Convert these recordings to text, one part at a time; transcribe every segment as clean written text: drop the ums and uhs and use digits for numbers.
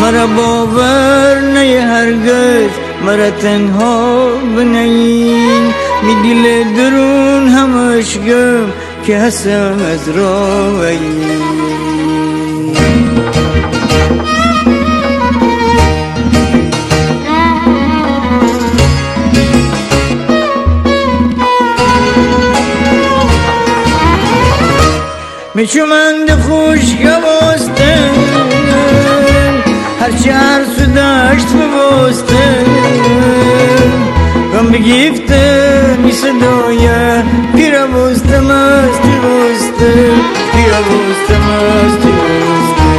مرا باور نی هرگز مرا تنها بنین، می دل درون همش گم که هستم از رای. میشومند خوش گواستن هرچی عرص داشت بباستن، غم بگیفته می صدایه پیرا بستم از تی بسته، پیرا بستم از تی بسته.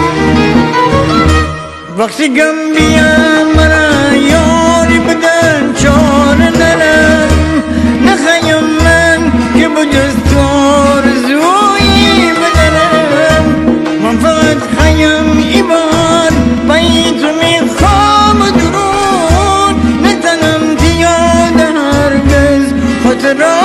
وقتی غم بیان مرا یاری بدن چار نرم، نخیم من که بجز تو آرزویی بدنم. من فقط خیم ایبار بایی تو میخوام درون، نتنم تیاد هرگز خاطرات